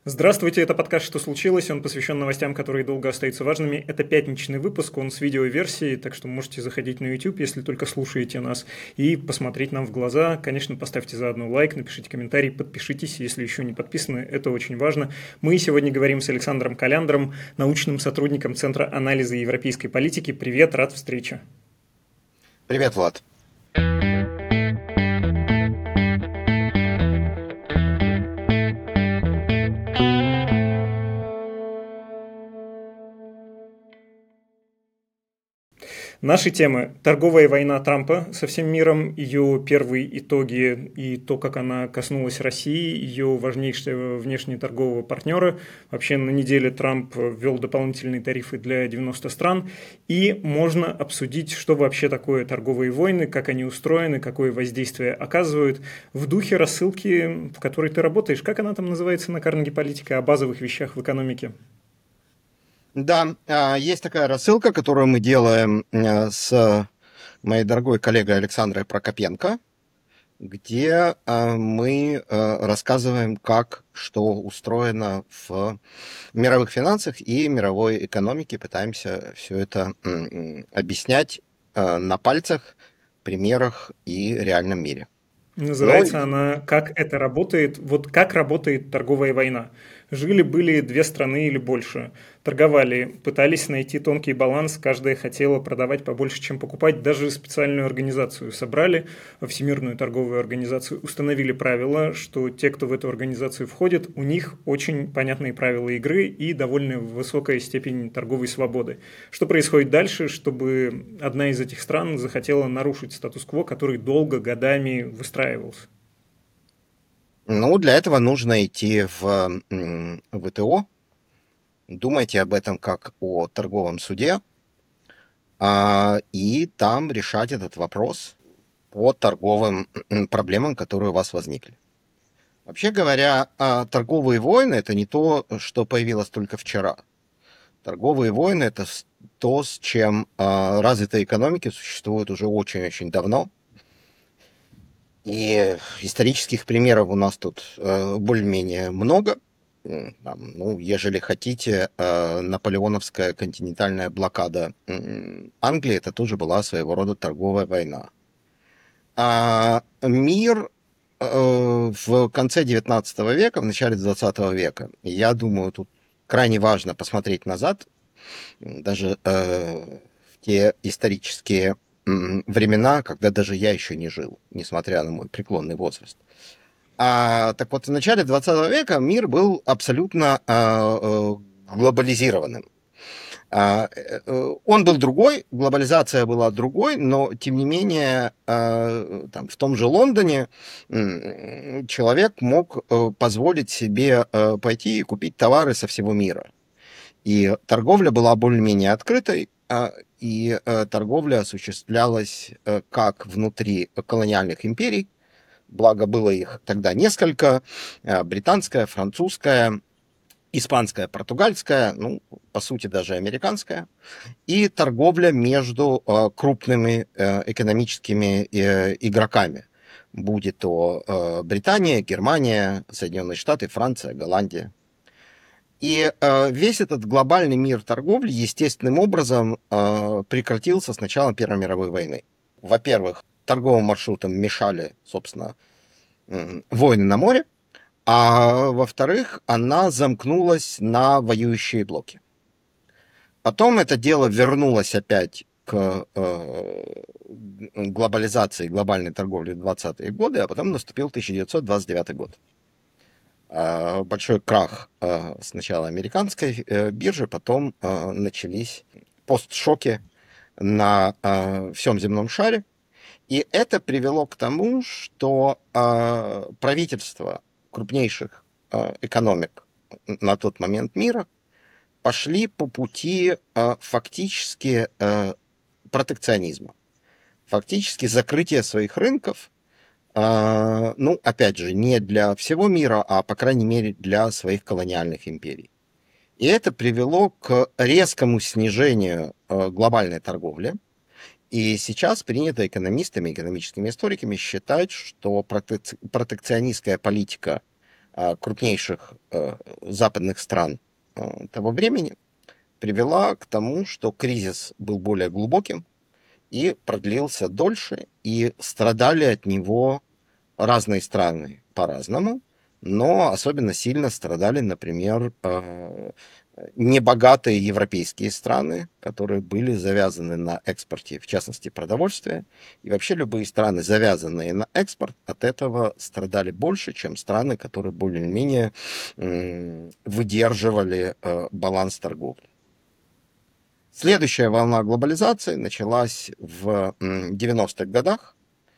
Здравствуйте, это подкаст «Что случилось?». Он посвящен новостям, которые долго остаются важными. Это пятничный выпуск, он с видеоверсией, так что можете заходить на YouTube, если только слушаете нас, и посмотреть нам в глаза. Конечно, поставьте заодно лайк, напишите комментарий, подпишитесь, если еще не подписаны, это очень важно. Мы сегодня говорим с Александром Коляндром, научным сотрудником Центра анализа европейской политики. Привет, рад встрече. Привет, Влад. Наши темы. Торговая война Трампа со всем миром, ее первые итоги и то, как она коснулась России, ее важнейшего внешнеторгового партнера. Вообще на неделе Трамп ввел дополнительные тарифы для 90 стран. И можно обсудить, что вообще такое торговые войны, как они устроены, какое воздействие оказывают. В духе рассылки, в которой ты работаешь, как она там называется на Carnegie Политика, о базовых вещах в экономике? Да, есть такая рассылка, которую мы делаем с моей дорогой коллегой Александрой Прокопенко, где мы рассказываем, как что устроено в мировых финансах и мировой экономике, пытаемся все это объяснять на пальцах, примерах и реальном мире. Называется она «Как это работает?» Вот как работает торговая война. Жили-были две страны или больше. Торговали, пытались найти тонкий баланс, каждая хотела продавать побольше, чем покупать. Даже специальную организацию собрали, Всемирную торговую организацию, установили правила, что те, кто в эту организацию входит, у них очень понятные правила игры и довольно высокая степень торговой свободы. Что происходит дальше, чтобы одна из этих стран захотела нарушить статус-кво, который долго, годами выстраивался? Для этого нужно идти в ВТО, думайте об этом как о торговом суде, и там решать этот вопрос по торговым проблемам, которые у вас возникли. Вообще говоря, торговые войны – это не то, что появилось только вчера. Торговые войны – это то, с чем развитые экономики существуют уже очень-очень давно. И исторических примеров у нас тут более-менее много. Ежели хотите, наполеоновская континентальная блокада Англии, это тоже была своего рода торговая война. Мир в конце 19 века, в начале 20 века, я думаю, тут крайне важно посмотреть назад, даже в те исторические времена, когда даже я еще не жил, несмотря на мой преклонный возраст. Так вот, в начале 20 века мир был абсолютно глобализированным. Он был другой, глобализация была другой, но, тем не менее, в том же Лондоне человек мог позволить себе пойти и купить товары со всего мира. И торговля была более-менее открытой, и торговля осуществлялась как внутри колониальных империй, благо было их тогда несколько, британская, французская, испанская, португальская, по сути, даже американская, и торговля между крупными экономическими игроками, будь то Британия, Германия, Соединенные Штаты, Франция, Голландия. И весь этот глобальный мир торговли естественным образом прекратился с началом Первой мировой войны. Во-первых, торговым маршрутам мешали, собственно, войны на море, а во-вторых, она замкнулась на воюющие блоки. Потом это дело вернулось опять к глобализации, глобальной торговли в 20-е годы, а потом наступил 1929 год. Большой крах сначала американской биржи, потом начались постшоки на всем земном шаре. И это привело к тому, что правительства крупнейших экономик на тот момент мира пошли по пути фактически протекционизма, фактически закрытия своих рынков, опять же, не для всего мира, а, по крайней мере, для своих колониальных империй. И это привело к резкому снижению глобальной торговли. И сейчас принято экономистами, экономическими историками считать, что протекционистская политика крупнейших западных стран того времени, привела к тому, что кризис был более глубоким и продлился дольше, и страдали от него разные страны по-разному, но особенно сильно страдали, например, небогатые европейские страны, которые были завязаны на экспорте, в частности, продовольствия. И вообще любые страны, завязанные на экспорт, от этого страдали больше, чем страны, которые более-менее выдерживали баланс торговли. Следующая волна глобализации началась в 90-х годах.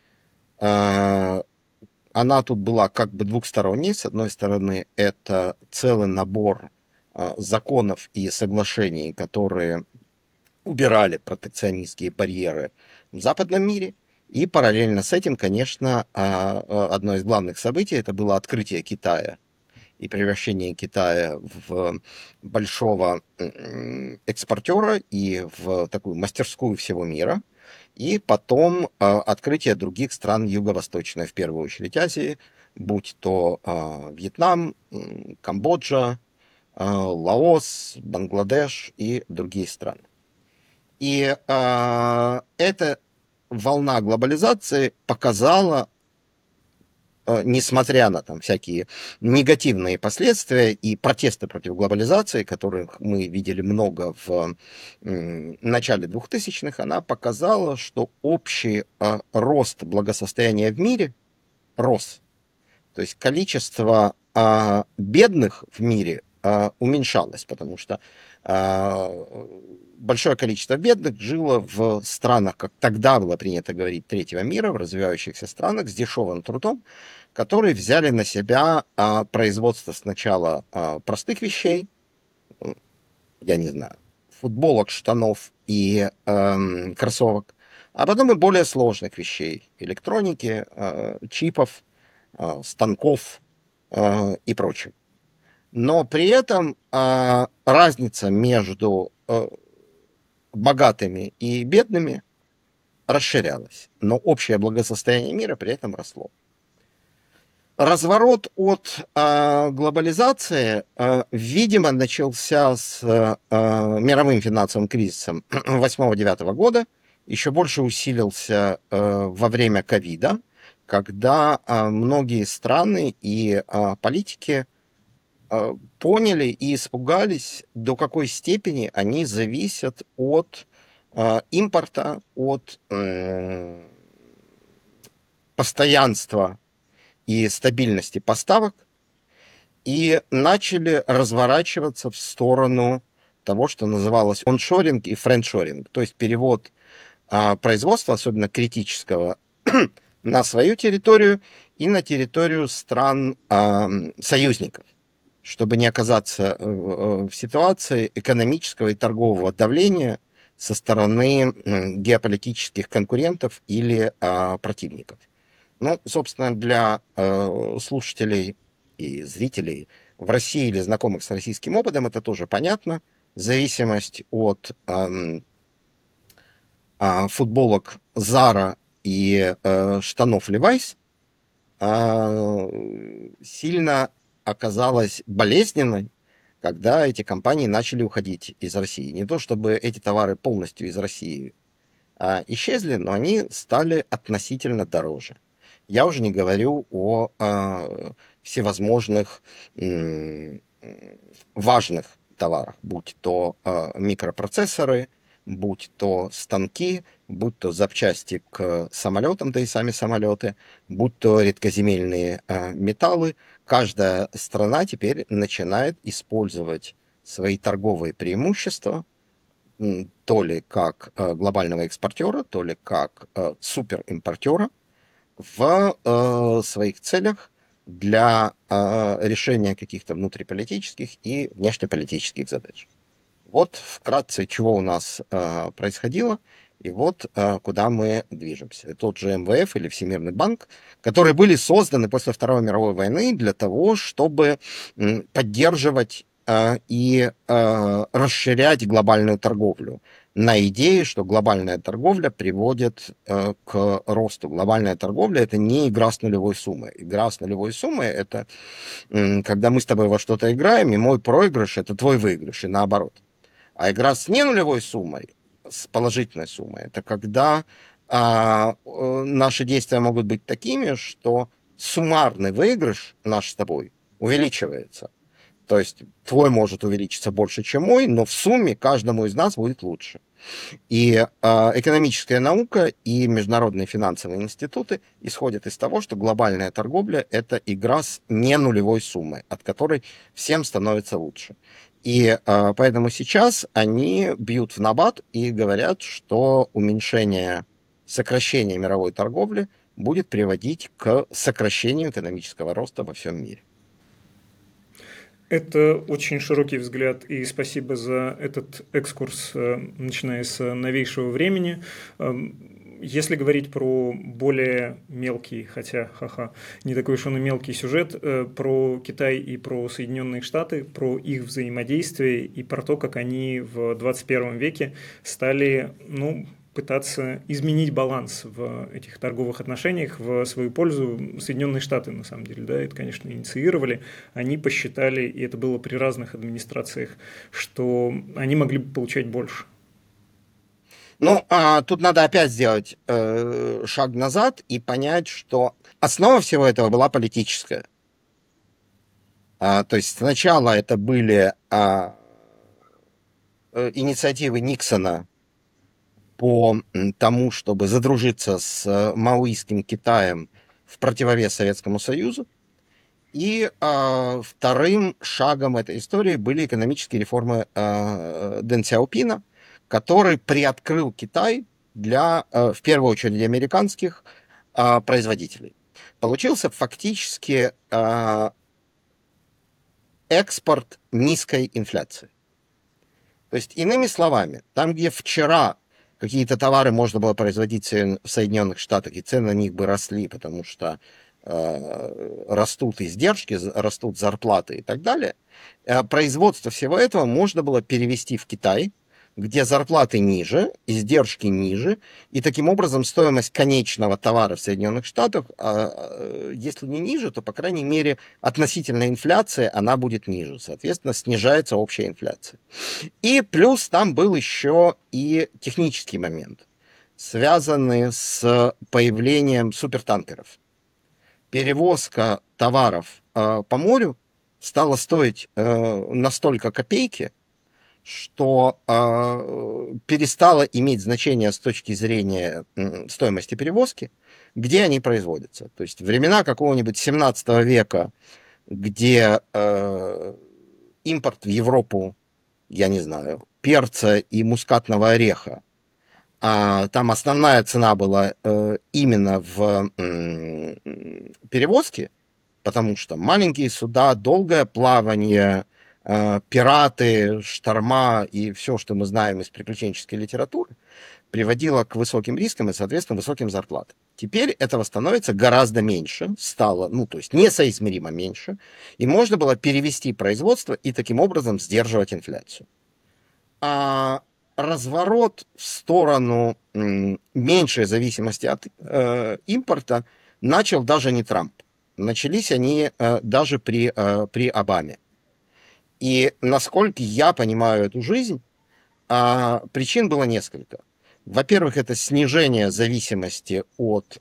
Она тут была как бы двухсторонней. С одной стороны, это целый набор законов и соглашений, которые убирали протекционистские барьеры в западном мире. И параллельно с этим, конечно, одно из главных событий это было открытие Китая и превращение Китая в большого экспортера и в такую мастерскую всего мира. И потом открытие других стран Юго-Восточной, в первую очередь Азии, будь то Вьетнам, Камбоджа, Лаос, Бангладеш и другие страны. И эта волна глобализации показала, несмотря на там всякие негативные последствия и протесты против глобализации, которых мы видели много в начале 2000-х, она показала, что общий рост благосостояния в мире рос. То есть количество бедных в мире уменьшалось, потому что большое количество бедных жило в странах, как тогда было принято говорить, третьего мира, в развивающихся странах с дешевым трудом, которые взяли на себя производство сначала простых вещей, я не знаю, футболок, штанов и кроссовок, а потом и более сложных вещей, электроники, чипов, станков и прочего. Но при этом разница между богатыми и бедными расширялась, но общее благосостояние мира при этом росло. Разворот от глобализации, видимо, начался с мировым финансовым кризисом 2008-2009 года, еще больше усилился во время ковида, когда многие страны и политики поняли и испугались, до какой степени они зависят от импорта, от постоянства и стабильности поставок, и начали разворачиваться в сторону того, что называлось оншоринг и френдшоринг, то есть перевод производства, особенно критического, на свою территорию и на территорию стран союзников, чтобы не оказаться в ситуации экономического и торгового давления со стороны геополитических конкурентов или противников. Ну, собственно, для слушателей и зрителей в России или знакомых с российским опытом это тоже понятно. Зависимость от футболок Zara и штанов Levi's сильно оказалась болезненной, когда эти компании начали уходить из России. Не то чтобы эти товары полностью из России исчезли, но они стали относительно дороже. Я уже не говорю о всевозможных важных товарах, будь то микропроцессоры, будь то станки, будь то запчасти к самолетам, да и сами самолеты, будь то редкоземельные металлы. Каждая страна теперь начинает использовать свои торговые преимущества то ли как глобального экспортера, то ли как суперимпортера в своих целях для решения каких-то внутриполитических и внешнеполитических задач. Вот вкратце, чего у нас происходило, и вот куда мы движемся. Тот же МВФ или Всемирный банк, которые были созданы после Второй мировой войны для того, чтобы поддерживать и расширять глобальную торговлю на идее, что глобальная торговля приводит к росту. Глобальная торговля – это не игра с нулевой суммой. Игра с нулевой суммой – это когда мы с тобой во что-то играем, и мой проигрыш – это твой выигрыш, и наоборот. А игра с ненулевой суммой, с положительной суммой, это когда наши действия могут быть такими, что суммарный выигрыш наш с тобой увеличивается. То есть твой может увеличиться больше, чем мой, но в сумме каждому из нас будет лучше. И экономическая наука и международные финансовые институты исходят из того, что глобальная торговля – это игра с ненулевой суммой, от которой всем становится лучше. И поэтому сейчас они бьют в набат и говорят, что сокращение мировой торговли будет приводить к сокращению экономического роста во всем мире. Это очень широкий взгляд, и спасибо за этот экскурс, начиная с новейшего времени. Если говорить про более мелкий, хотя, не такой уж он и мелкий сюжет, про Китай и про Соединенные Штаты, про их взаимодействие и про то, как они в 21 веке стали, пытаться изменить баланс в этих торговых отношениях в свою пользу. Соединенные Штаты, на самом деле, это, конечно, инициировали. Они посчитали, и это было при разных администрациях, что они могли бы получать больше. Тут надо опять сделать шаг назад и понять, что основа всего этого была политическая. То есть сначала это были инициативы Никсона по тому, чтобы задружиться с маоистским Китаем в противовес Советскому Союзу. И вторым шагом этой истории были экономические реформы Дэн Сяопина, который приоткрыл Китай для, в первую очередь, американских производителей. Получился фактически экспорт низкой инфляции. То есть, иными словами, там, где вчера какие-то товары можно было производить в Соединенных Штатах, и цены на них бы росли, потому что растут издержки, растут зарплаты и так далее, производство всего этого можно было перевести в Китай, где зарплаты ниже, издержки ниже, и таким образом стоимость конечного товара в Соединенных Штатах, если не ниже, то, по крайней мере, относительно инфляции она будет ниже. Соответственно, снижается общая инфляция. И плюс там был еще и технический момент, связанный с появлением супертанкеров. Перевозка товаров по морю стала стоить настолько копейки, что перестало иметь значение с точки зрения стоимости перевозки, где они производятся. То есть времена какого-нибудь 17 века, где импорт в Европу, я не знаю, перца и мускатного ореха, там основная цена была именно в перевозке, потому что маленькие суда, долгое плавание, пираты, шторма и все, что мы знаем из приключенческой литературы, приводило к высоким рискам и, соответственно, высоким зарплатам. Теперь этого становится гораздо меньше, стало, то есть несоизмеримо меньше, и можно было перевести производство и таким образом сдерживать инфляцию. А разворот в сторону меньшей зависимости от импорта начал даже не Трамп. Начались они даже при Обаме. И насколько я понимаю эту жизнь, причин было несколько. Во-первых, это снижение зависимости от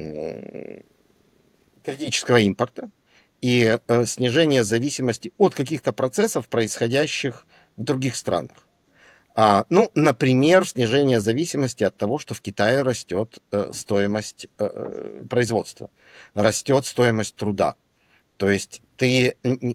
критического импорта и снижение зависимости от каких-то процессов, происходящих в других странах. Например, снижение зависимости от того, что в Китае растет стоимость производства, растет стоимость труда. То есть ты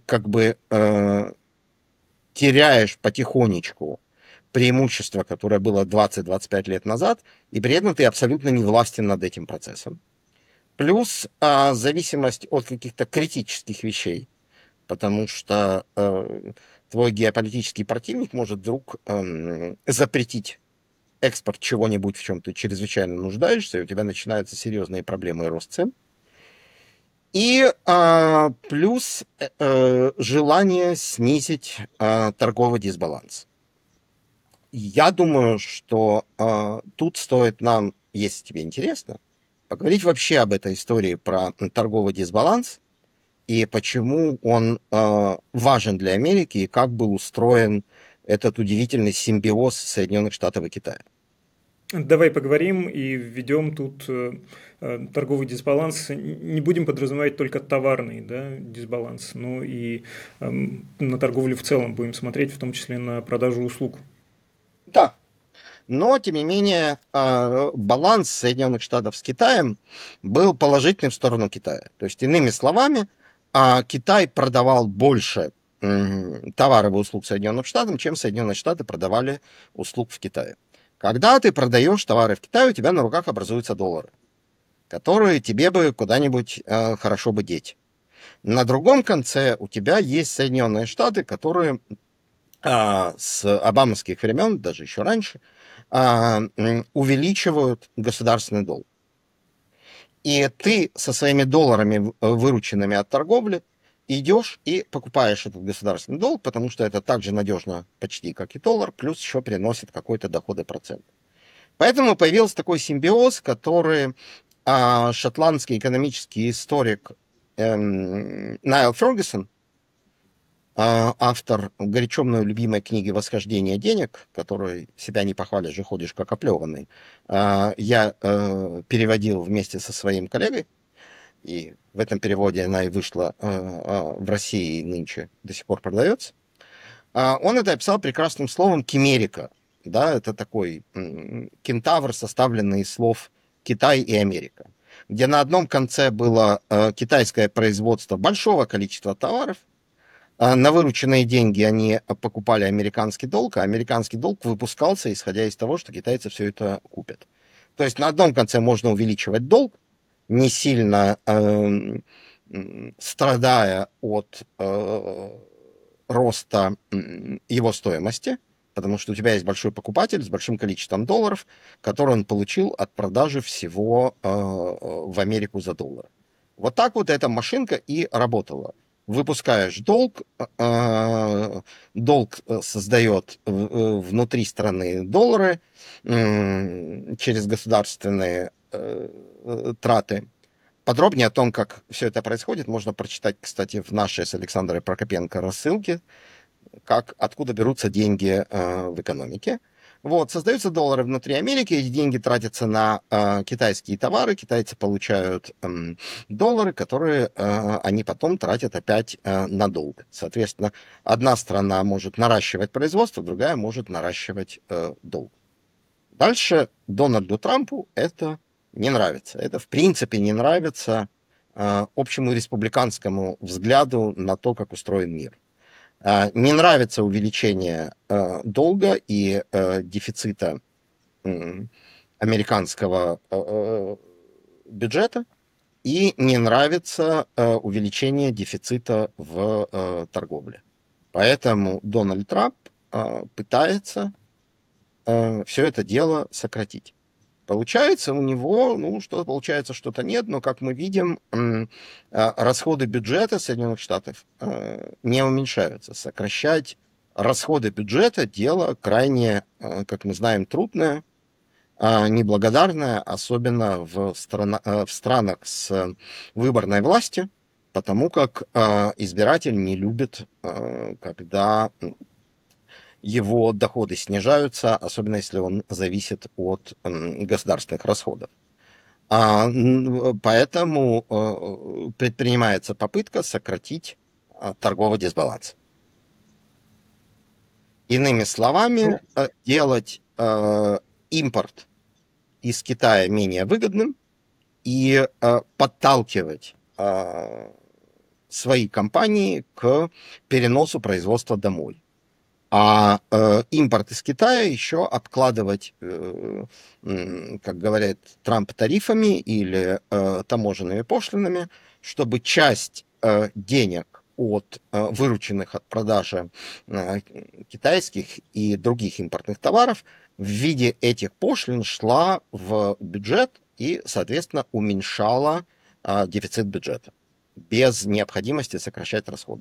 теряешь потихонечку преимущество, которое было 20-25 лет назад, и при этом ты абсолютно не властен над этим процессом. Плюс зависимость от каких-то критических вещей, потому что твой геополитический противник может вдруг запретить экспорт чего-нибудь, в чем ты чрезвычайно нуждаешься, и у тебя начинаются серьезные проблемы и рост цен. И плюс желание снизить торговый дисбаланс. Я думаю, что тут стоит нам, если тебе интересно, поговорить вообще об этой истории про торговый дисбаланс и почему он важен для Америки и как был устроен этот удивительный симбиоз Соединенных Штатов и Китая. Давай поговорим и введем тут торговый дисбаланс. Не будем подразумевать только товарный, да, дисбаланс, но и на торговлю в целом будем смотреть, в том числе на продажу услуг. Да, но, тем не менее, баланс Соединенных Штатов с Китаем был положительным в сторону Китая. То есть, иными словами, Китай продавал больше товаров и услуг Соединенным Штатам, чем Соединенные Штаты продавали услуг в Китае. Когда ты продаешь товары в Китае, у тебя на руках образуются доллары, которые тебе бы куда-нибудь хорошо бы деть. На другом конце у тебя есть Соединенные Штаты, которые с обамовских времен, даже еще раньше, увеличивают государственный долг. И ты со своими долларами, вырученными от торговли, идешь и покупаешь этот государственный долг, потому что это так же надежно почти, как и доллар, плюс еще приносит какой-то доход и процент. Поэтому появился такой симбиоз, который шотландский экономический историк Найл Фергюсон, автор горячо мною любимой книги «Восхождение денег», которой себя не похвалишь же, ходишь как оплеванный, я переводил вместе со своим коллегой, и в этом переводе она и вышла в России, и нынче до сих пор продается. Он это описал прекрасным словом «кимерика». Да, это такой кентавр, составленный из слов «Китай» и «Америка», где на одном конце было китайское производство большого количества товаров, на вырученные деньги они покупали американский долг, а американский долг выпускался, исходя из того, что китайцы все это купят. То есть на одном конце можно увеличивать долг, не сильно страдая от роста его стоимости, потому что у тебя есть большой покупатель с большим количеством долларов, который он получил от продажи всего в Америку за доллар. Вот так вот эта машинка и работала. Выпускаешь долг, долг создает внутри страны доллары через государственные траты. Подробнее о том, как все это происходит, можно прочитать, кстати, в нашей с Александрой Прокопенко рассылке, откуда берутся деньги в экономике. Вот, создаются доллары внутри Америки, эти деньги тратятся на китайские товары, китайцы получают доллары, которые они потом тратят опять на долг. Соответственно, одна страна может наращивать производство, другая может наращивать долг. Дальше Дональду Трампу это не нравится. Это, в принципе, не нравится общему республиканскому взгляду на то, как устроен мир. Не нравится увеличение долга и дефицита американского бюджета, и не нравится увеличение дефицита в торговле. Поэтому Дональд Трамп пытается все это дело сократить. Получается у него, что-то получается, что-то нет, но, как мы видим, расходы бюджета Соединенных Штатов не уменьшаются. Сокращать расходы бюджета – дело крайне, как мы знаем, трудное, неблагодарное, особенно в странах с выборной властью, потому как избиратель не любит, когда его доходы снижаются, особенно если он зависит от государственных расходов. Поэтому предпринимается попытка сократить торговый дисбаланс. Иными словами, делать импорт из Китая менее выгодным и подталкивать свои компании к переносу производства домой. А импорт из Китая еще обкладывать, как говорит Трамп, тарифами или таможенными пошлинами, чтобы часть денег от вырученных от продажи китайских и других импортных товаров в виде этих пошлин шла в бюджет и, соответственно, уменьшала дефицит бюджета без необходимости сокращать расходы.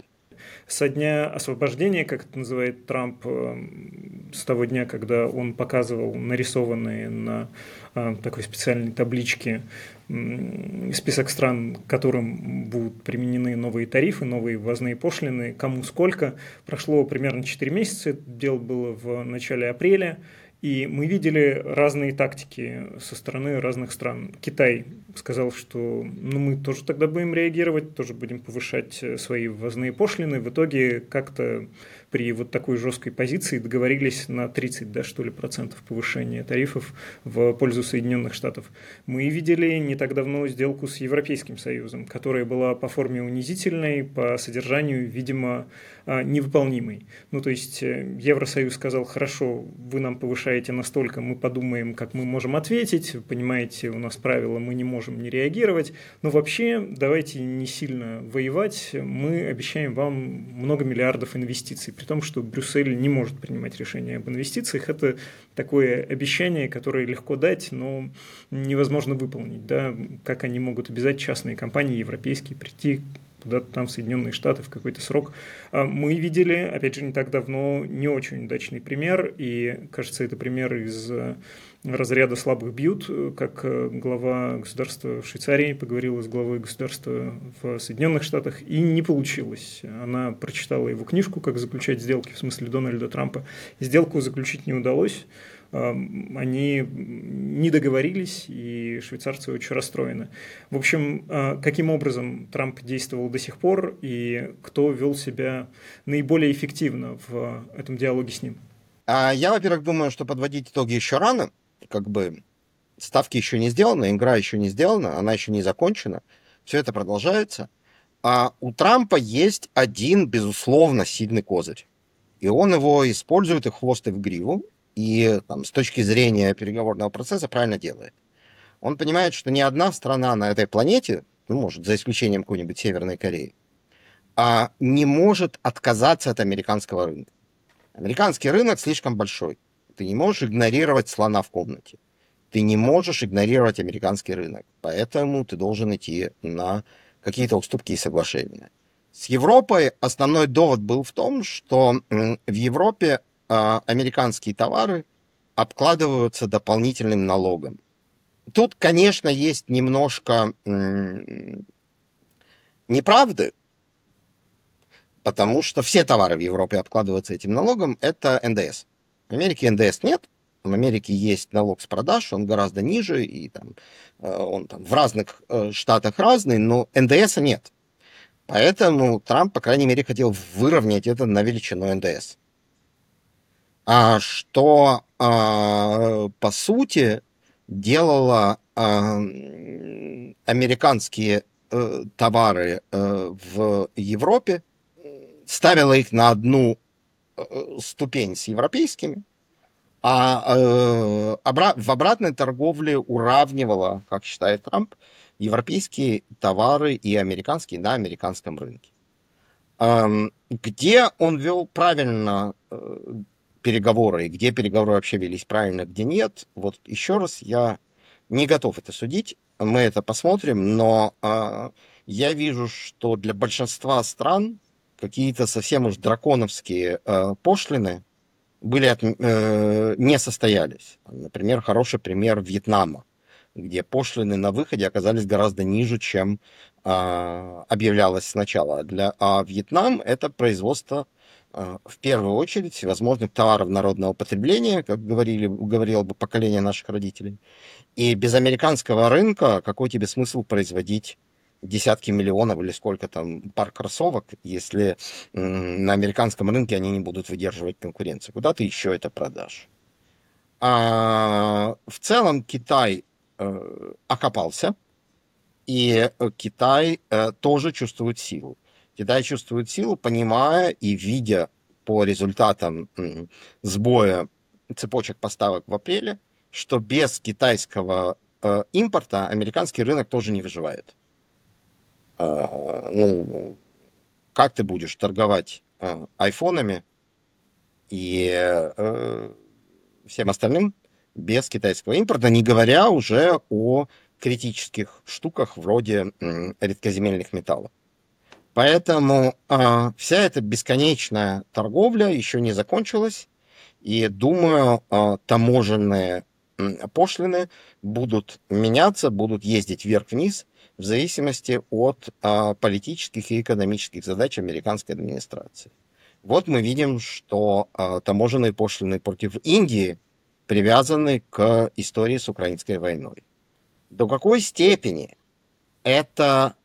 Со дня освобождения, как это называет Трамп, с того дня, когда он показывал нарисованные на такой специальной табличке список стран, которым будут применены новые тарифы, новые ввозные пошлины, кому сколько. Прошло примерно 4 месяца, это дело было в начале апреля, и мы видели разные тактики со стороны разных стран. Китай сказал, что мы тоже тогда будем реагировать, тоже будем повышать свои ввозные пошлины. В итоге как-то при вот такой жесткой позиции договорились на 30, да, что ли, процентов повышения тарифов в пользу Соединенных Штатов. Мы видели не так давно сделку с Европейским Союзом, которая была по форме унизительной, по содержанию, видимо, невыполнимой. То есть Евросоюз сказал: хорошо, вы нам повышаете настолько, мы подумаем, как мы можем ответить, понимаете, у нас правила, мы не можем не реагировать, но вообще давайте не сильно воевать, мы обещаем вам много миллиардов инвестиций, при том, что Брюссель не может принимать решения об инвестициях. Это такое обещание, которое легко дать, но невозможно выполнить. Да? Как они могут обязать частные компании европейские прийти куда-то там в Соединенные Штаты в какой-то срок. Мы видели, опять же, не так давно не очень удачный пример, и, кажется, это пример из разряда слабых бьют, как глава государства в Швейцарии поговорила с главой государства в Соединенных Штатах, и не получилось. Она прочитала его книжку «Как заключать сделки», в смысле Дональда Трампа. Сделку заключить не удалось. Они не договорились, и швейцарцы очень расстроены. В общем, каким образом Трамп действовал до сих пор, и кто вел себя наиболее эффективно в этом диалоге с ним? Я, во-первых, думаю, что подводить итоги еще рано. Ставки еще не сделаны, игра еще не сделана, она еще не закончена. Все это продолжается. А у Трампа есть один, безусловно, сильный козырь. И он его использует и в хвост, и в гриву. И с точки зрения переговорного процесса правильно делает. Он понимает, что ни одна страна на этой планете, может, за исключением какой-нибудь Северной Кореи, не может отказаться от американского рынка. Американский рынок слишком большой. Ты не можешь игнорировать слона в комнате. Ты не можешь игнорировать американский рынок. Поэтому ты должен идти на какие-то уступки и соглашения. С Европой основной довод был в том, что в Европе американские товары обкладываются дополнительным налогом. Тут, конечно, есть немножко неправды, потому что все товары в Европе обкладываются этим налогом, это НДС. В Америке НДС нет, в Америке есть налог с продаж, он гораздо ниже, и он в разных штатах разный, но НДСа нет. Поэтому Трамп, по крайней мере, хотел выровнять это на величину НДС. Что, по сути, делало американские товары в Европе, ставило их на одну ступень с европейскими, в обратной торговле уравнивало, как считает Трамп, европейские товары и американские на американском рынке. Где он вел правильно переговоры, и где переговоры вообще велись правильно, где нет, вот еще раз, я не готов это судить, мы это посмотрим, но я вижу, что для большинства стран какие-то совсем уж драконовские пошлины не состоялись. Например, хороший пример Вьетнама, где пошлины на выходе оказались гораздо ниже, чем объявлялось сначала. Вьетнам — это производство в первую очередь всевозможных товаров народного потребления, как говорило бы поколение наших родителей. И без американского рынка какой тебе смысл производить десятки миллионов или сколько там пар кроссовок, если на американском рынке они не будут выдерживать конкуренцию? Куда ты еще это продашь? В целом Китай окопался, и Китай тоже чувствует силу. Китай чувствует силу, понимая и видя по результатам сбоя цепочек поставок в апреле, что без китайского импорта американский рынок тоже не выживает. Как ты будешь торговать айфонами и всем остальным без китайского импорта, не говоря уже о критических штуках вроде редкоземельных металлов. Поэтому вся эта бесконечная торговля еще не закончилась, и думаю, таможенные пошлины будут меняться, будут ездить вверх-вниз в зависимости от политических и экономических задач американской администрации. Вот мы видим, что таможенные пошлины против Индии привязаны к истории с украинской войной. До какой степени это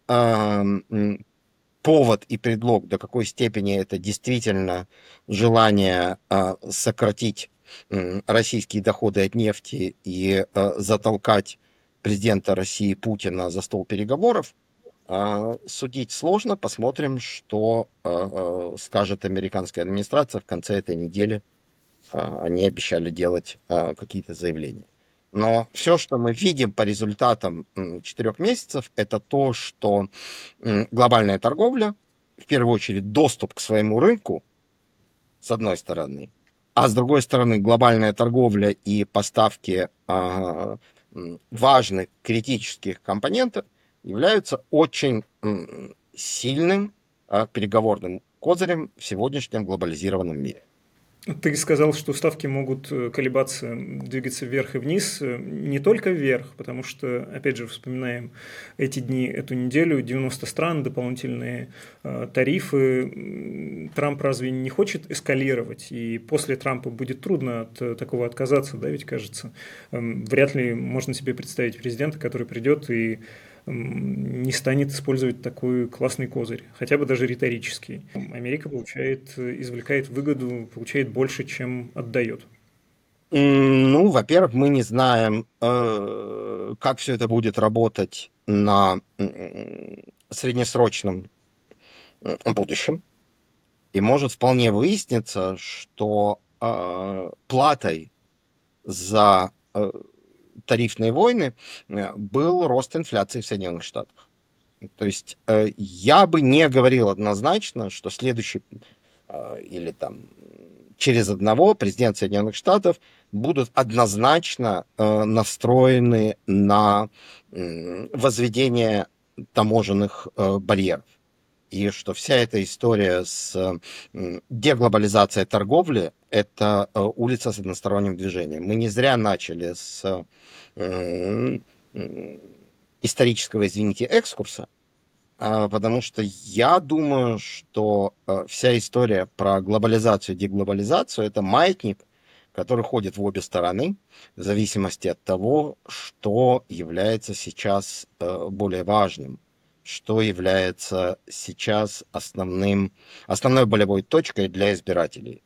повод и предлог, до какой степени это действительно желание сократить российские доходы от нефти и затолкать президента России Путина за стол переговоров, судить сложно. Посмотрим, что скажет американская администрация в конце этой недели. Они обещали делать какие-то заявления. Но все, что мы видим по результатам 4 месяцев, это то, что глобальная торговля, в первую очередь доступ к своему рынку, с одной стороны, а с другой стороны глобальная торговля и поставки важных критических компонентов являются очень сильным переговорным козырем в сегодняшнем глобализированном мире. Ты сказал, что ставки могут колебаться, двигаться вверх и вниз, не только вверх, потому что, опять же, вспоминаем эти дни, эту неделю, 90 стран, дополнительные тарифы. Трамп разве не хочет эскалировать? И после Трампа будет трудно от такого отказаться, да, ведь кажется. Вряд ли можно себе представить президента, который придет и не станет использовать такой классный козырь, хотя бы даже риторический. Америка извлекает выгоду, получает больше, чем отдает. Ну, во-первых, мы не знаем, как все это будет работать на среднесрочном будущем. И может вполне выясниться, что платой за тарифные войны был рост инфляции в Соединенных Штатах. То есть я бы не говорил однозначно, что следующий или там через одного президент Соединенных Штатов будут однозначно настроены на возведение таможенных барьеров. И что вся эта история с деглобализацией торговли – это улица с односторонним движением. Мы не зря начали с исторического, извините, экскурса, потому что я думаю, что вся история про глобализацию и деглобализацию – это маятник, который ходит в обе стороны, в зависимости от того, что является сейчас более важным, что является сейчас основной болевой точкой для избирателей.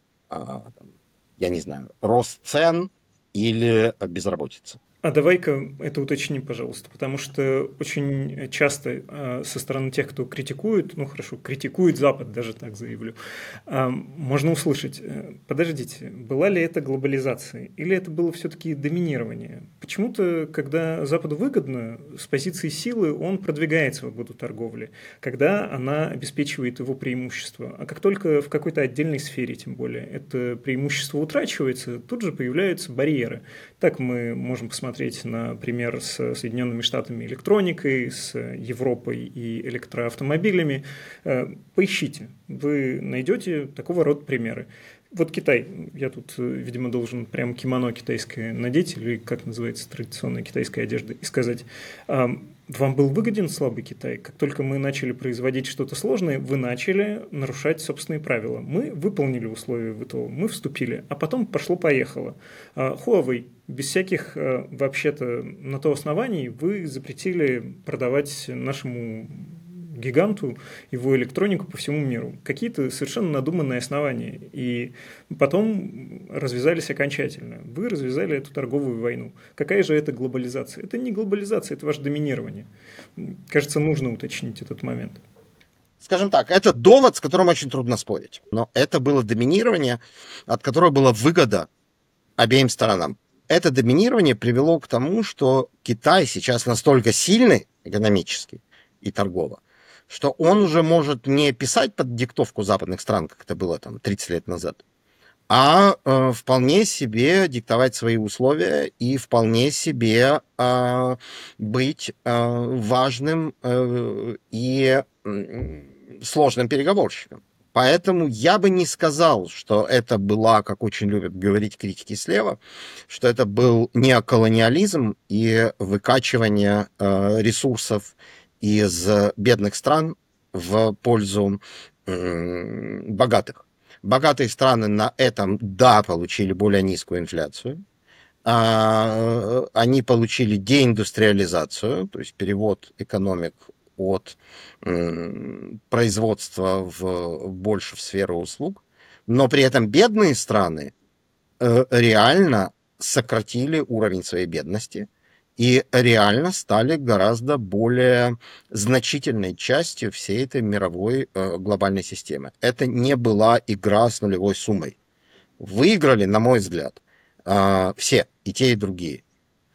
Я не знаю, рост цен или безработица. А давай-ка это уточни, пожалуйста, потому что очень часто со стороны тех, кто критикует, ну хорошо, критикует Запад, даже так заявлю, можно услышать, подождите, была ли это глобализация или это было все-таки доминирование? Почему-то, когда Западу выгодно, с позиции силы он продвигает свободу торговли, когда она обеспечивает его преимущество. А как только в какой-то отдельной сфере, тем более, это преимущество утрачивается, тут же появляются барьеры. Так мы можем посмотреть на пример с Соединенными Штатами электроникой, с Европой и электроавтомобилями. Поищите, вы найдете такого рода примеры. Вот Китай, я тут, видимо, должен прям кимоно китайское надеть, или как называется традиционная китайская одежда, и сказать, вам был выгоден слабый Китай? Как только мы начали производить что-то сложное, вы начали нарушать собственные правила. Мы выполнили условия ВТО, мы вступили, а потом пошло-поехало. Huawei, без всяких вообще-то на то оснований, вы запретили продавать нашему гиганту его электронику по всему миру. Какие-то совершенно надуманные основания. И потом развязались окончательно. Вы развязали эту торговую войну. Какая же это глобализация? Это не глобализация, это ваше доминирование. Кажется, нужно уточнить этот момент. Скажем так, это довод, с которым очень трудно спорить. Но это было доминирование, от которого была выгода обеим сторонам. Это доминирование привело к тому, что Китай сейчас настолько сильный экономически и торгово, что он уже может не писать под диктовку западных стран, как это было там 30 лет назад, а вполне себе диктовать свои условия и вполне себе быть важным и сложным переговорщиком. Поэтому я бы не сказал, что это была, как очень любят говорить критики слева, что это был неоколониализм и выкачивание ресурсов из бедных стран в пользу богатых. Богатые страны на этом, да, получили более низкую инфляцию, они получили деиндустриализацию, то есть перевод экономик от производства больше в сферу услуг, но при этом бедные страны реально сократили уровень своей бедности и реально стали гораздо более значительной частью всей этой мировой глобальной системы. Это не была игра с нулевой суммой. Выиграли, на мой взгляд, все, и те, и другие.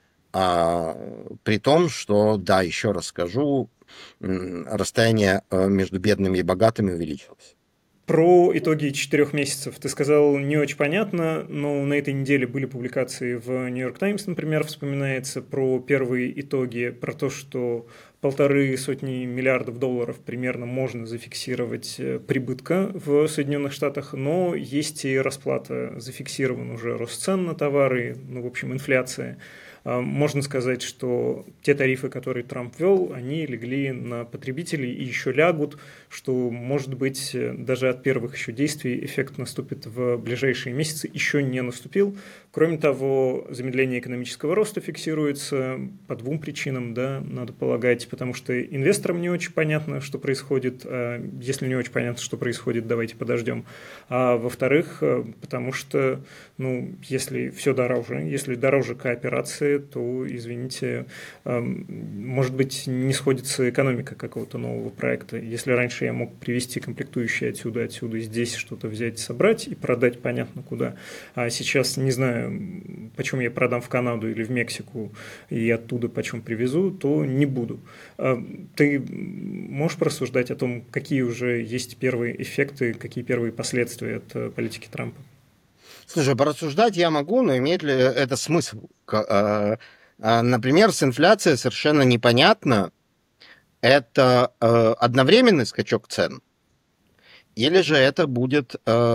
При том, что, да, еще раз скажу, расстояние между бедными и богатыми увеличилось. Про итоги 4 месяцев. Ты сказал, не очень понятно, но на этой неделе были публикации в Нью-Йорк Таймс, например, вспоминается про первые итоги, про то, что 1,5 миллиардов долларов примерно можно зафиксировать прибытка в Соединенных Штатах, но есть и расплата, зафиксирован уже рост цен на товары, ну, в общем, инфляция. Можно сказать, что те тарифы, которые Трамп ввел, они легли на потребителей и еще лягут, что, может быть, даже от первых еще действий эффект наступит в ближайшие месяцы, еще не наступил. Кроме того, замедление экономического роста фиксируется по 2 причинам, да, надо полагать, потому что инвесторам не очень понятно, что происходит. Если не очень понятно, что происходит, давайте подождем. А во-вторых, потому что, ну, если все дороже, если дороже кооперации, то, извините, может быть, не сходится экономика какого-то нового проекта. Если раньше я мог привезти комплектующие отсюда, здесь что-то взять, собрать и продать понятно куда, а сейчас не знаю, почем я продам в Канаду или в Мексику и оттуда почем привезу, то не буду. Ты можешь порассуждать о том, какие уже есть первые эффекты, какие первые последствия от политики Трампа? Слушай, порассуждать я могу, но имеет ли это смысл? Например, с инфляцией совершенно непонятно, это одновременный скачок цен, или же это будет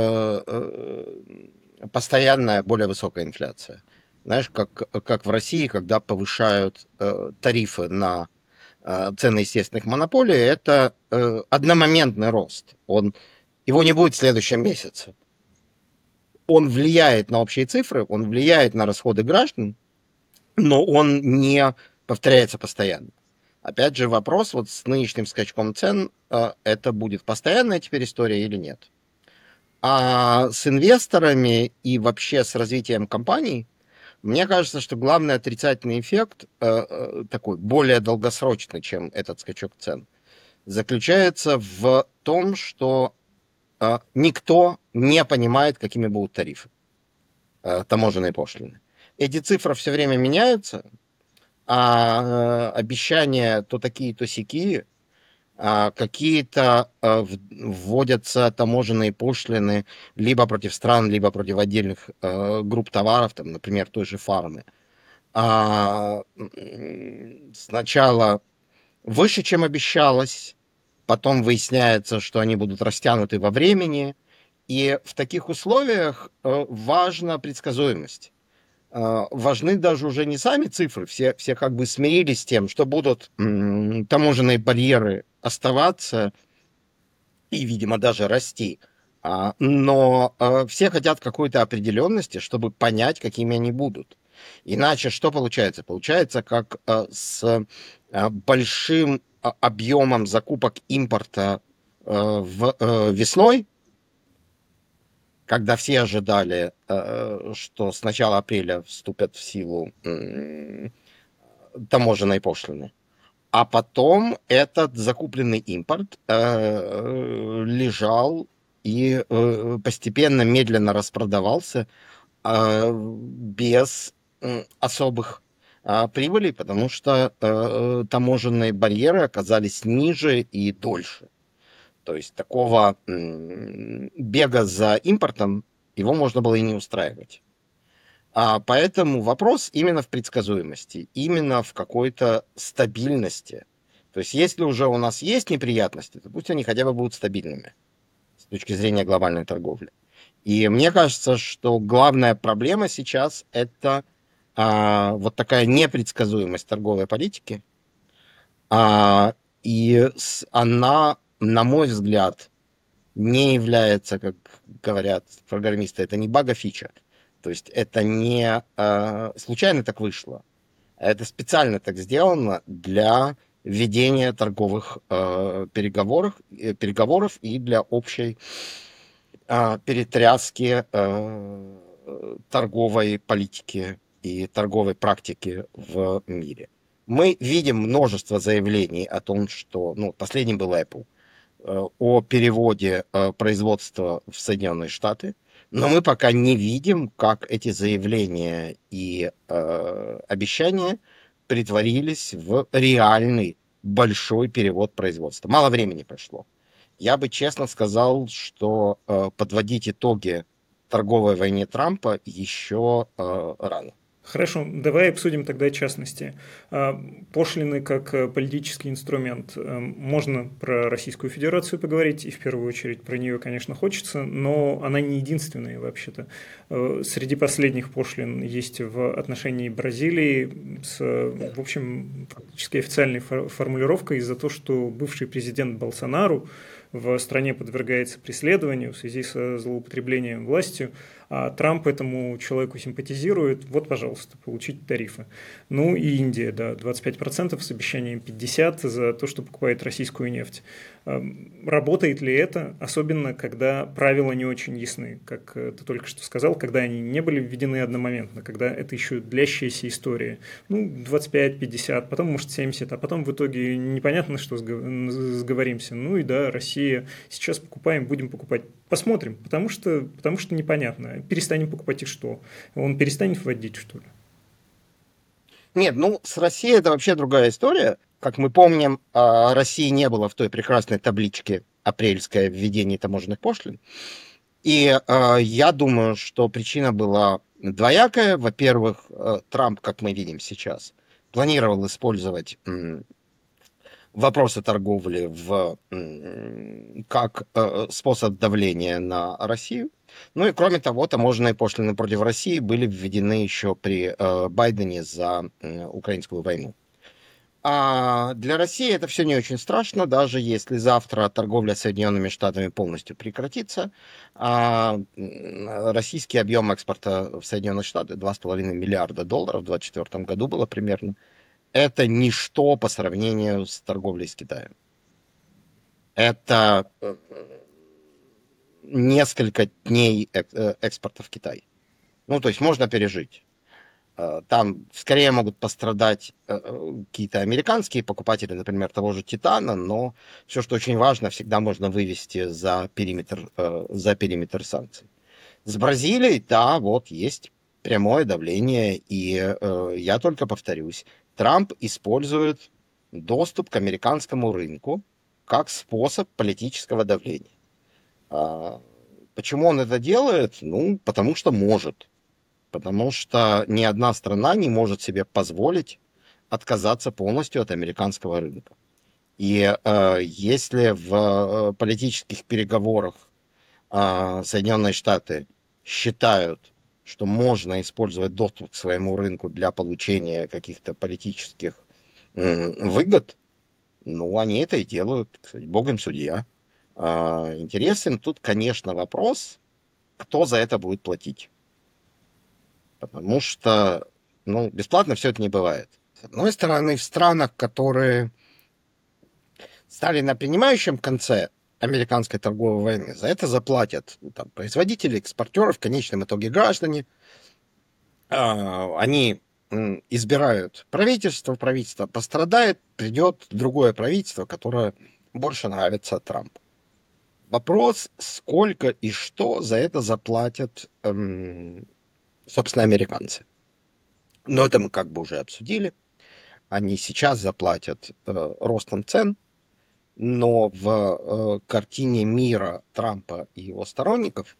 постоянная более высокая инфляция. Знаешь, как в России, когда повышают тарифы на цены естественных монополий, это одномоментный рост. Его не будет в следующем месяце. Он влияет на общие цифры, он влияет на расходы граждан, но он не повторяется постоянно. Опять же, вопрос вот с нынешним скачком цен, это будет постоянная теперь история или нет. А с инвесторами и вообще с развитием компаний, мне кажется, что главный отрицательный эффект, такой более долгосрочный, чем этот скачок цен, заключается в том, что никто не понимает, какими будут тарифы, таможенные пошлины. Эти цифры все время меняются, а обещания то такие, то сякие. Какие-то вводятся таможенные пошлины либо против стран, либо против отдельных групп товаров, там, например, той же фармы. Сначала выше, чем обещалось, потом выясняется, что они будут растянуты во времени, и в таких условиях важна предсказуемость. Важны даже уже не сами цифры, все как бы смирились с тем, что будут таможенные барьеры оставаться и, видимо, даже расти. Но все хотят какой-то определенности, чтобы понять, какими они будут. Иначе что получается? Получается, как с большим объемом закупок импорта весной, когда все ожидали, что с начала апреля вступят в силу таможенные пошлины. А потом этот закупленный импорт лежал и постепенно, медленно распродавался без особых прибылей, потому что таможенные барьеры оказались ниже и дольше. То есть такого бега за импортом его можно было и не устраивать. Поэтому вопрос именно в предсказуемости, именно в какой-то стабильности То есть, если уже у нас есть неприятности, то пусть они хотя бы будут стабильными с точки зрения глобальной торговли. И мне кажется, что главная проблема сейчас это вот такая непредсказуемость торговой политики. А, она, на мой взгляд, не является, как говорят программисты, это не баг, а фича. То есть это не случайно так вышло. Это специально так сделано для ведения торговых переговоров и для общей перетряски торговой политики и торговой практики в мире. Мы видим множество заявлений о том, что, ну, последним был Apple, о переводе производства в Соединенные Штаты, но мы пока не видим, как эти заявления и обещания притворились в реальный большой перевод производства. Мало времени прошло. Я бы честно сказал, что подводить итоги торговой войне Трампа еще рано. Хорошо, давай обсудим тогда частности. Пошлины как политический инструмент. Можно про Российскую Федерацию поговорить, и в первую очередь про нее, конечно, хочется, но она не единственная вообще-то. Среди последних пошлин есть в отношении Бразилии с, в общем, практически официальной формулировкой за то, что бывший президент Болсонару в стране подвергается преследованию в связи со злоупотреблением властью, а Трамп этому человеку симпатизирует, вот, пожалуйста, получите тарифы. Ну и Индия, да, 25% с обещанием 50% за то, что покупает российскую нефть. Работает ли это, особенно когда правила не очень ясны, как ты только что сказал, когда они не были введены одномоментно, когда это еще длящаяся история. Ну, 25-50, потом, может, 70, а потом в итоге непонятно, что сговоримся. Ну и да, Россия, сейчас покупаем, будем покупать. Посмотрим, потому что непонятно. Перестанем покупать и что? Он перестанет вводить, что ли? Нет, ну, с Россией это вообще другая история. Как мы помним, России не было в той прекрасной табличке апрельской введения таможенных пошлин. И я думаю, что причина была двоякая. Во-первых, Трамп, как мы видим сейчас, планировал использовать вопросы торговли как способ давления на Россию. Ну и кроме того, таможенные пошлины против России были введены еще при Байдене за украинскую войну. А для России это все не очень страшно, даже если завтра торговля с Соединенными Штатами полностью прекратится. Российский объем экспорта в Соединенные Штаты $2,5 миллиарда в 2024 году было примерно. Это ничто по сравнению с торговлей с Китаем. Это несколько дней экспорта в Китай. Ну, то есть можно пережить. Там скорее могут пострадать какие-то американские покупатели, например, того же Титана, но все, что очень важно, всегда можно вывести за периметр санкций. С Бразилией, да, вот есть прямое давление, и я только повторюсь, Трамп использует доступ к американскому рынку как способ политического давления. Почему он это делает? Ну, потому что может. Потому что ни одна страна не может себе позволить отказаться полностью от американского рынка. И если в политических переговорах Соединенные Штаты считают, что можно использовать доступ к своему рынку для получения каких-то политических выгод, ну, они это и делают. Кстати, Бог им судья. Интересен тут, конечно, вопрос, кто за это будет платить. Потому что, ну, бесплатно все это не бывает. С одной стороны, в странах, которые стали на принимающем конце американской торговой войны, за это заплатят там, производители, экспортеры, в конечном итоге граждане. Они избирают правительство пострадает, придет другое правительство, которое больше нравится Трампу. Вопрос, сколько и что за это заплатят, собственно, американцы. Но это мы как бы уже обсудили. Они сейчас заплатят ростом цен, но в картине мира Трампа и его сторонников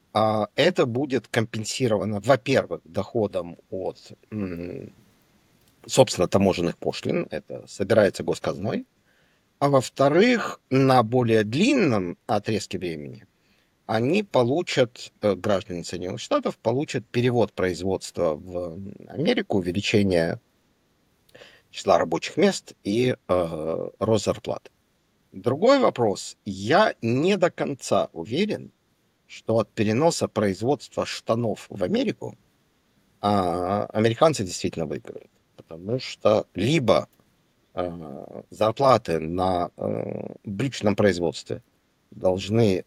это будет компенсировано, во-первых, доходом от собственно, таможенных пошлин, это собирается госказной, а во-вторых, на более длинном отрезке времени они получат, граждане Соединенных Штатов получат перевод производства в Америку, увеличение числа рабочих мест и рост зарплат. Другой вопрос. Я не до конца уверен, что от переноса производства штанов в Америку американцы действительно выиграют. Потому что либо зарплаты на брючном производстве должны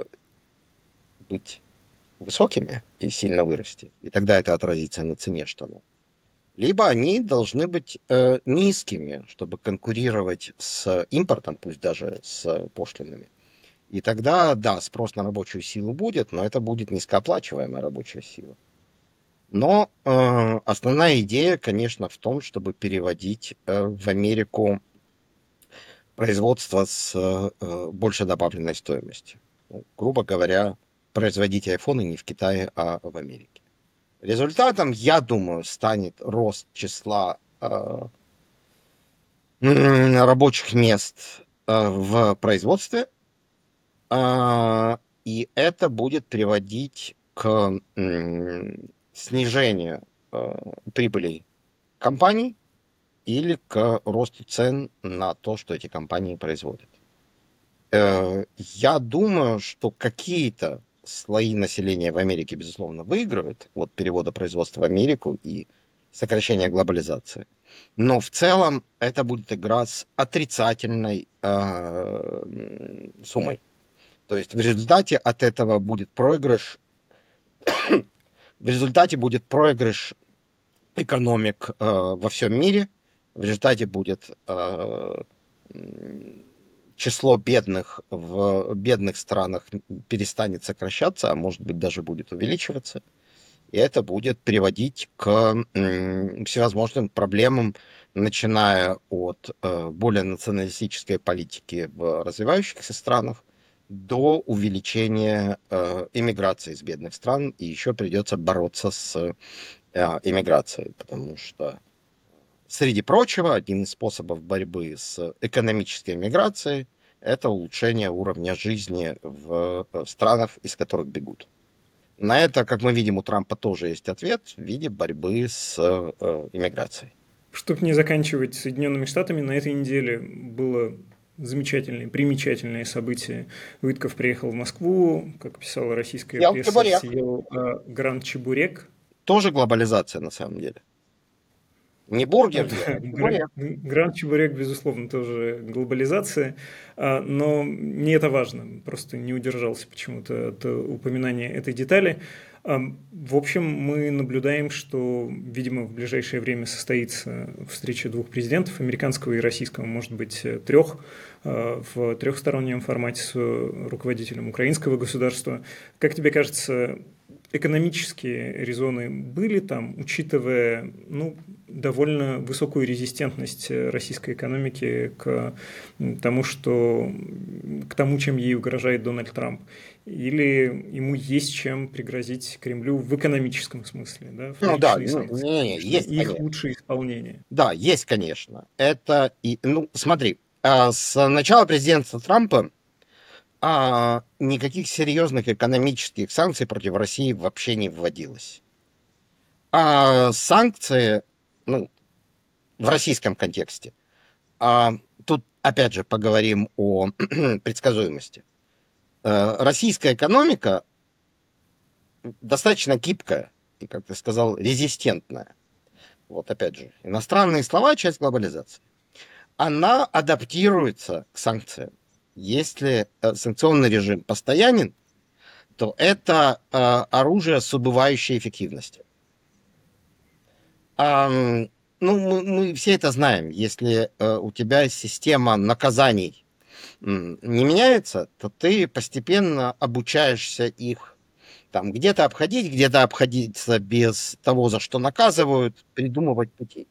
быть высокими и сильно вырасти, и тогда это отразится на цене штанов. Либо они должны быть низкими, чтобы конкурировать с импортом, пусть даже с пошлинами. И тогда, да, спрос на рабочую силу будет, но это будет низкооплачиваемая рабочая сила. Но основная идея, конечно, в том, чтобы переводить в Америку производство с большей добавленной стоимостью. Ну, грубо говоря, производить айфоны не в Китае, а в Америке. Результатом, я думаю, станет рост числа рабочих мест в производстве, и это будет приводить к снижению прибылей компаний или к росту цен на то, что эти компании производят. Я думаю, что какие-то слои населения в Америке, безусловно, выигрывают от перевода производства в Америку и сокращения глобализации. Но в целом это будет игра с отрицательной суммой. То есть в результате от этого будет проигрыш. В результате будет проигрыш экономик во всем мире. В результате будет число бедных в бедных странах перестанет сокращаться, а может быть даже будет увеличиваться. И это будет приводить к всевозможным проблемам, начиная от более националистической политики в развивающихся странах до увеличения иммиграции из бедных стран. И еще придется бороться с иммиграцией, потому что, среди прочего, один из способов борьбы с экономической миграцией – это улучшение уровня жизни в странах, из которых бегут. На это, как мы видим, у Трампа тоже есть ответ в виде борьбы с иммиграцией. Чтобы не заканчивать Соединенными Штатами, на этой неделе было замечательное, примечательное событие. Уитков приехал в Москву, как писала российская пресса, съел гранд-чебурек. Тоже глобализация, на самом деле. Не бургер. Гранд-чебурек, безусловно, тоже глобализация, но не это важно, просто не удержался почему-то от упоминания этой детали. В общем, мы наблюдаем, что, видимо, в ближайшее время состоится встреча двух президентов, американского и российского, может быть, трех, в трехстороннем формате с руководителем украинского государства. Как тебе кажется, экономические резоны были там, учитывая довольно высокую резистентность российской экономики к тому, чем ей угрожает Дональд Трамп? Или ему есть чем пригрозить Кремлю в экономическом смысле? Да, есть их лучшее исполнение. Да, есть, конечно. Это смотри, с начала президентства Трампа никаких серьезных экономических санкций против России вообще не вводилось. А санкции, в российском контексте, тут опять же поговорим о предсказуемости. Российская экономика достаточно гибкая и, как ты сказал, резистентная. Вот опять же, иностранные слова – часть глобализации. Она адаптируется к санкциям. Если санкционный режим постоянен, то это оружие с убывающей эффективностью. Мы все это знаем. Если у тебя система наказаний не меняется, то ты постепенно обучаешься их где-то обходиться без того, за что наказывают, придумывать пути.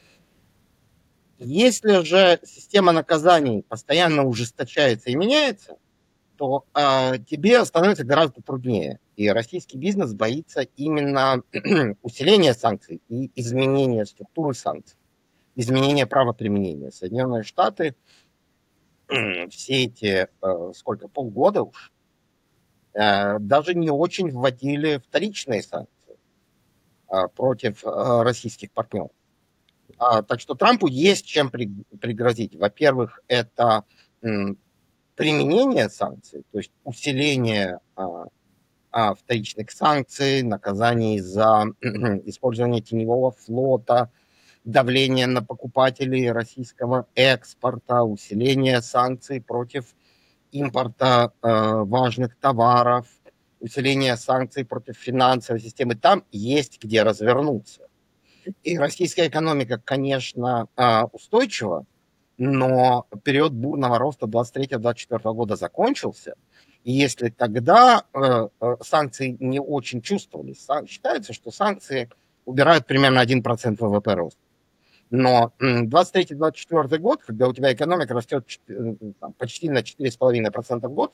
Если же система наказаний постоянно ужесточается и меняется, то тебе становится гораздо труднее. И российский бизнес боится именно усиления санкций и изменения структуры санкций. изменение правоприменения. Соединенные Штаты все эти, полгода уж, даже не очень вводили вторичные санкции против российских партнеров. Так что Трампу есть чем пригрозить. Во-первых, это применение санкций, то есть усиление вторичных санкций, наказаний за использование теневого флота, давление на покупателей российского экспорта, усиление санкций против импорта важных товаров, усиление санкций против финансовой системы. Там есть где развернуться. И российская экономика, конечно, устойчива, но период бурного роста 23-24 года закончился. И если тогда санкции не очень чувствовались, считается, что санкции убирают примерно 1% ВВП роста. Но 23-24 год, когда у тебя экономика растет почти на 4,5% в год,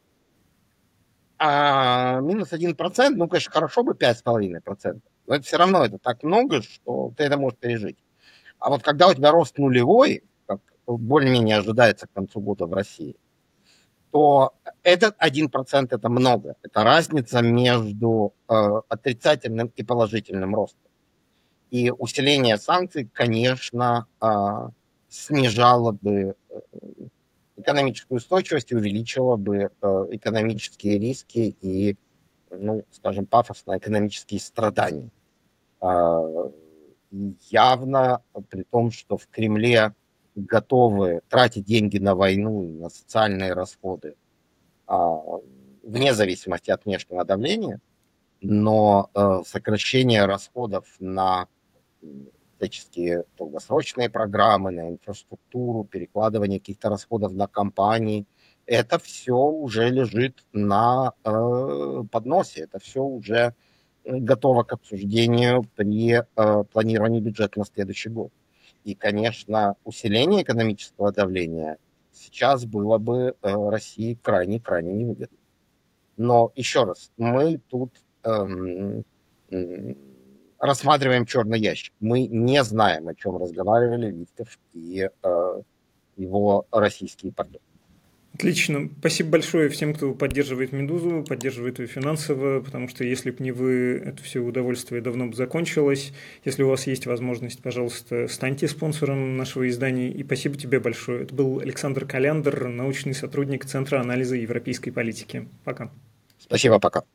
а минус 1%, ну, конечно, хорошо бы 5,5%. Но это все равно это так много, что ты это можешь пережить. А вот когда у тебя рост нулевой, как более-менее ожидается к концу года в России, то этот 1% это много. Это разница между отрицательным и положительным ростом. И усиление санкций, конечно, снижало бы экономическую устойчивость и увеличило бы экономические риски и, ну, скажем, пафосно, экономические страдания. Явно, при том, что в Кремле готовы тратить деньги на войну и на социальные расходы, вне зависимости от внешнего давления, но сокращение расходов на всяческие долгосрочные программы, на инфраструктуру, перекладывание каких-то расходов на компании, это все уже лежит на подносе, это все уже готово к обсуждению при планировании бюджета на следующий год. И, конечно, усиление экономического давления сейчас было бы России крайне-крайне невыгодно. Но еще раз, мы тут рассматриваем черный ящик. Мы не знаем, о чем разговаривали Витков и его российские партнеры. Отлично. Спасибо большое всем, кто поддерживает «Медузу», поддерживает ее финансово, потому что если бы не вы, это все удовольствие давно бы закончилось. Если у вас есть возможность, пожалуйста, станьте спонсором нашего издания. И спасибо тебе большое. Это был Александр Коляндр, научный сотрудник Центра анализа европейской политики. Пока. Спасибо, пока.